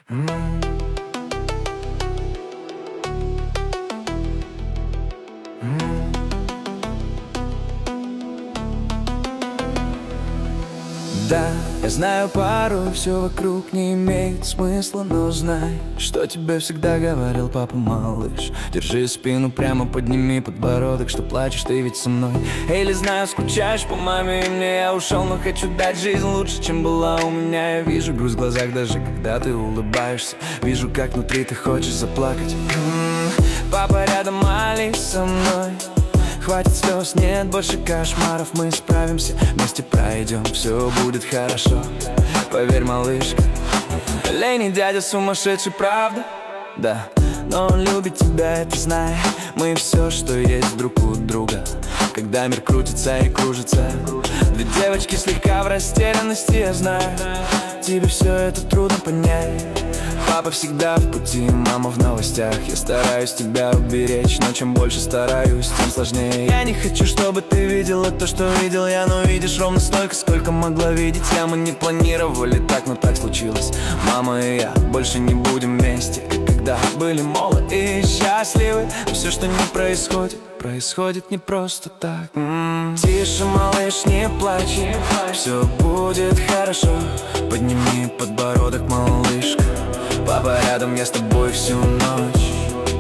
Да, я знаю, порой все вокруг не имеет смысла, но знай, что тебе всегда говорил папа, малыш. Держи спину прямо, подними подбородок, что плачешь ты ведь со мной. Или знаю, скучаешь по маме и мне, я ушел, но хочу дать жизнь лучше, чем была у меня. Я вижу грусть в глазах, даже когда ты улыбаешься. Вижу, как внутри ты хочешь заплакать. Папа рядом, молись со мной. Хватит слез, нет больше кошмаров. Мы справимся, вместе пройдем, все будет хорошо. Поверь, малышка. Лени дядя сумасшедший, правда? Да, но он любит тебя, это знай. Мы все, что есть друг у друга. Когда мир крутится и кружится. Две девочки слегка в растерянности, я знаю. Тебе все это трудно понять. Папа всегда в пути, мама в новостях. Я стараюсь тебя уберечь, но чем больше стараюсь, тем сложнее. Я не хочу, чтобы ты видела то, что видел я. Но видишь ровно столько, сколько могла видеть я. Мы не планировали так, но так случилось. Мама и я больше не будем вместе, как когда были молоды и счастливы. Но все, что не происходит, происходит не просто так. Тише, малыш, не плачь, все будет хорошо. Подними подбородок, малышка. Папа рядом, я с тобой всю ночь.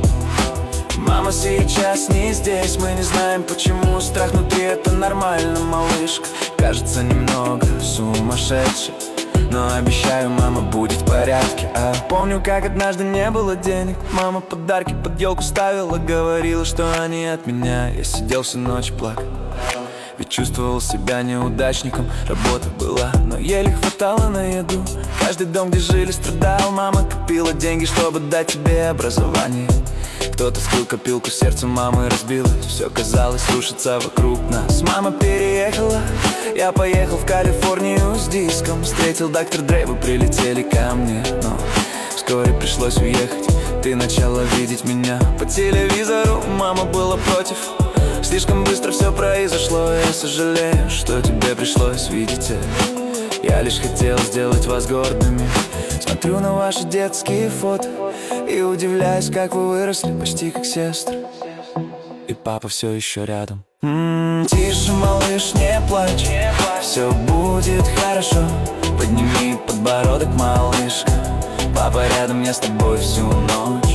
Мама сейчас не здесь, мы не знаем почему. Страх внутри, это нормально, малышка. Кажется немного сумасшедший, но обещаю, мама будет в порядке. Помню, как однажды не было денег. Мама подарки под елку ставила, говорила, что они от меня. Я сидел всю ночь, плакал, ведь чувствовал себя неудачником. Работа была, но еле хватало на еду. Каждый дом, где жили, страдал. Мама копила деньги, чтобы дать тебе образование. Кто-то скрыл копилку, сердце мамы разбилось. Все казалось рушится вокруг нас. Мама переехала, я поехал в Калифорнию с диском. Встретил доктор Дрей, вы прилетели ко мне. Но вскоре пришлось уехать. Ты начала видеть меня по телевизору. Мама была против. Слишком быстро все произошло. Я сожалею, что тебе пришлось видеть это. Я лишь хотел сделать вас гордыми. Смотрю на ваши детские фото и удивляюсь, как вы выросли, почти как сестры. И папа все еще рядом. Тише, малыш, не плачь, все будет хорошо. Подними подбородок, малышка. Папа рядом, я с тобой всю ночь.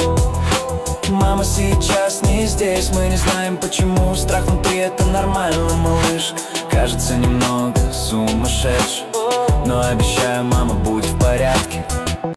Мама сейчас не здесь, мы не знаем почему. Страх внутри, это нормально, малышка. Кажется немного сумасшедший, но обещаю, мама будет в порядке.